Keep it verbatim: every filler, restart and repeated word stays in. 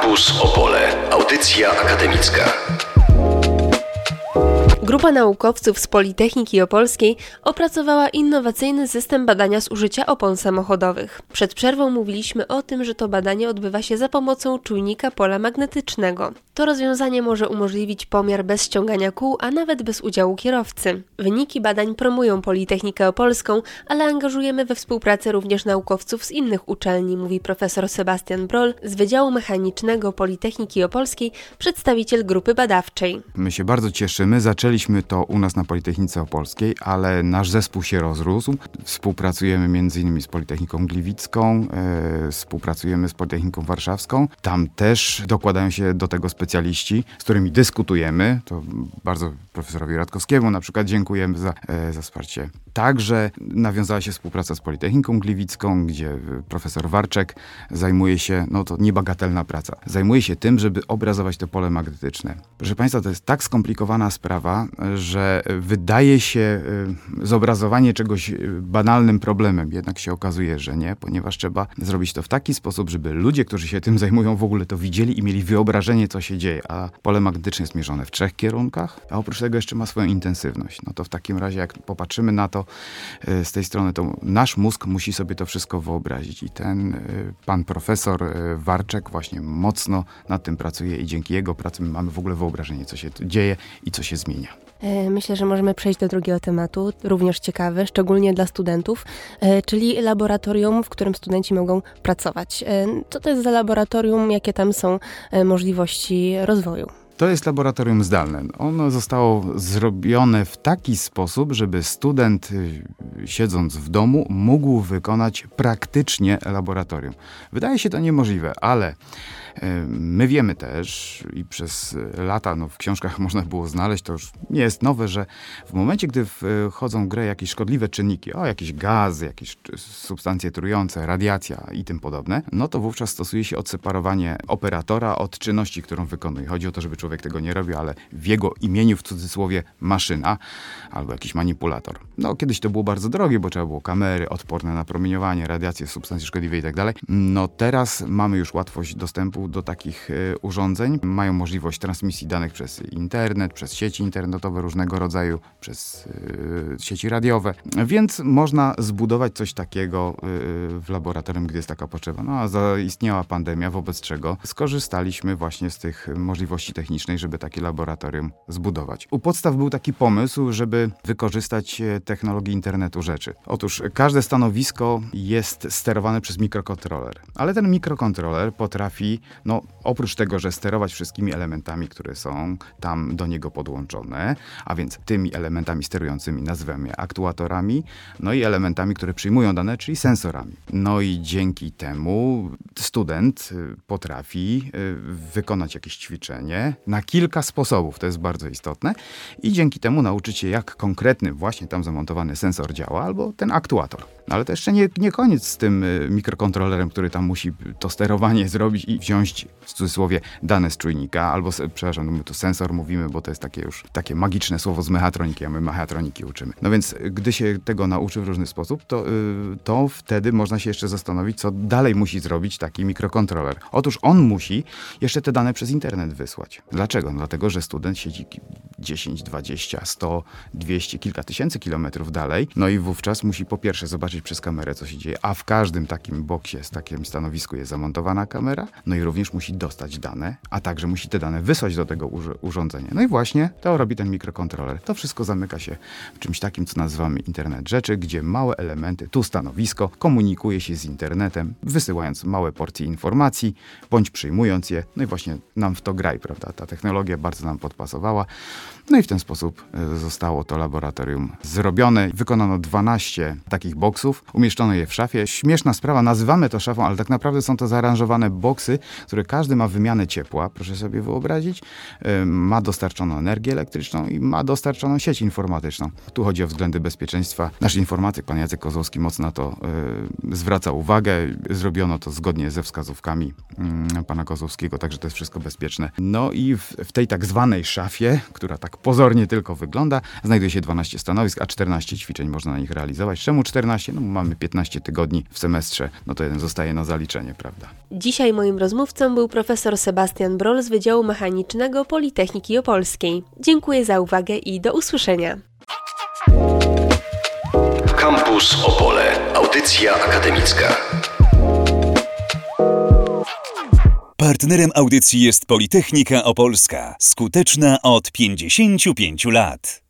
Campus Opole. Audycja akademicka. Grupa naukowców z Politechniki Opolskiej opracowała innowacyjny system badania zużycia opon samochodowych. Przed przerwą mówiliśmy o tym, że to badanie odbywa się za pomocą czujnika pola magnetycznego. To rozwiązanie może umożliwić pomiar bez ściągania kół, a nawet bez udziału kierowcy. Wyniki badań promują Politechnikę Opolską, ale angażujemy we współpracę również naukowców z innych uczelni, mówi profesor Sebastian Broll z Wydziału Mechanicznego Politechniki Opolskiej, przedstawiciel grupy badawczej. My się bardzo cieszymy. Zaczęliśmy to u nas na Politechnice Opolskiej, ale nasz zespół się rozrósł. Współpracujemy między innymi z Politechniką Gliwicką, e, współpracujemy z Politechniką Warszawską. Tam też dokładają się do tego specjaliści, z którymi dyskutujemy. To bardzo profesorowi Radkowskiemu na przykład dziękujemy za, e, za wsparcie. Także nawiązała się współpraca z Politechniką Gliwicką, gdzie profesor Warczek zajmuje się, no to niebagatelna praca, zajmuje się tym, żeby obrazować to pole magnetyczne. Proszę Państwa, to jest tak skomplikowana sprawa, że wydaje się zobrazowanie czegoś banalnym problemem, jednak się okazuje, że nie, ponieważ trzeba zrobić to w taki sposób, żeby ludzie, którzy się tym zajmują, w ogóle to widzieli i mieli wyobrażenie, co się dzieje. A pole magnetyczne jest mierzone w trzech kierunkach, a oprócz tego jeszcze ma swoją intensywność. No to w takim razie, jak popatrzymy na to z tej strony, to nasz mózg musi sobie to wszystko wyobrazić. I ten pan profesor Warczek właśnie mocno nad tym pracuje i dzięki jego pracy mamy w ogóle wyobrażenie, co się dzieje i co się zmienia. Myślę, że możemy przejść do drugiego tematu, również ciekawy, szczególnie dla studentów, czyli laboratorium, w którym studenci mogą pracować. Co to jest za laboratorium, jakie tam są możliwości rozwoju? To jest laboratorium zdalne. Ono zostało zrobione w taki sposób, żeby student, siedząc w domu, mógł wykonać praktycznie laboratorium. Wydaje się to niemożliwe, ale my wiemy też i przez lata no, w książkach można było znaleźć, to już nie jest nowe, że w momencie, gdy wchodzą w grę jakieś szkodliwe czynniki, o jakieś gazy, jakieś substancje trujące, radiacja i tym podobne, no to wówczas stosuje się odseparowanie operatora od czynności, którą wykonuje. Chodzi o to, żeby człowiek tego nie robił, ale w jego imieniu, w cudzysłowie, maszyna albo jakiś manipulator. No kiedyś to było bardzo drogie, bo trzeba było kamery odporne na promieniowanie, radiacje, substancje szkodliwe i tak dalej. No teraz mamy już łatwość dostępu do takich y, urządzeń. Mają możliwość transmisji danych przez internet, przez sieci internetowe różnego rodzaju, przez y, sieci radiowe, więc można zbudować coś takiego y, w laboratorium, gdy jest taka potrzeba. No a zaistniała pandemia, wobec czego skorzystaliśmy właśnie z tych możliwości technicznej, żeby takie laboratorium zbudować. U podstaw był taki pomysł, żeby wykorzystać technologię internetu rzeczy. Otóż każde stanowisko jest sterowane przez mikrokontroler, ale ten mikrokontroler potrafi no, oprócz tego, że sterować wszystkimi elementami, które są tam do niego podłączone, a więc tymi elementami sterującymi nazywamy je aktuatorami, no i elementami, które przyjmują dane, czyli sensorami. No i dzięki temu student potrafi wykonać jakieś ćwiczenie na kilka sposobów, to jest bardzo istotne, i dzięki temu nauczyć się, jak konkretny właśnie tam zamontowany sensor działa, albo ten aktuator. No ale to jeszcze nie, nie koniec z tym mikrokontrolerem, który tam musi to sterowanie zrobić i wziąć w cudzysłowie dane z czujnika, albo, przepraszam, my tu sensor mówimy, bo to jest takie już takie magiczne słowo z mechatroniki, a my mechatroniki uczymy. No więc gdy się tego nauczy w różny sposób, to, yy, to wtedy można się jeszcze zastanowić, co dalej musi zrobić taki mikrokontroler. Otóż on musi jeszcze te dane przez internet wysłać. Dlaczego? No dlatego, że student siedzi dziesięć, dwadzieścia, sto, dwieście, kilka tysięcy kilometrów dalej, no i wówczas musi po pierwsze zobaczyć przez kamerę, co się dzieje, a w każdym takim boksie, z takim stanowisku jest zamontowana kamera, no i również musi dostać dane, a także musi te dane wysłać do tego ur- urządzenia. No i właśnie to robi ten mikrokontroler. To wszystko zamyka się w czymś takim, co nazywamy internet rzeczy, gdzie małe elementy, tu stanowisko, komunikuje się z internetem, wysyłając małe porcje informacji, bądź przyjmując je. No i właśnie nam w to graj, prawda? Ta technologia bardzo nam podpasowała. No i w ten sposób zostało to laboratorium zrobione. Wykonano dwanaście takich boksów, umieszczono je w szafie. Śmieszna sprawa, nazywamy to szafą, ale tak naprawdę są to zaaranżowane boksy, które każdy ma wymianę ciepła, proszę sobie wyobrazić, ma dostarczoną energię elektryczną i ma dostarczoną sieć informatyczną. Tu chodzi o względy bezpieczeństwa. Nasz informatyk, pan Jacek Kozłowski, mocno na to y, zwraca uwagę. Zrobiono to zgodnie ze wskazówkami y, pana Kozłowskiego, także to jest wszystko bezpieczne. No i w, w tej tak zwanej szafie, która tak pozornie tylko wygląda. Znajduje się dwanaście stanowisk, a czternaście ćwiczeń można na nich realizować. Czemu czternaście? No mamy piętnaście tygodni w semestrze, no to jeden zostaje na zaliczenie, prawda? Dzisiaj moim rozmówcą był profesor Sebastian Broll z Wydziału Mechanicznego Politechniki Opolskiej. Dziękuję za uwagę i do usłyszenia. Campus Opole. Audycja akademicka. Partnerem audycji jest Politechnika Opolska, skuteczna od pięćdziesięciu pięciu lat.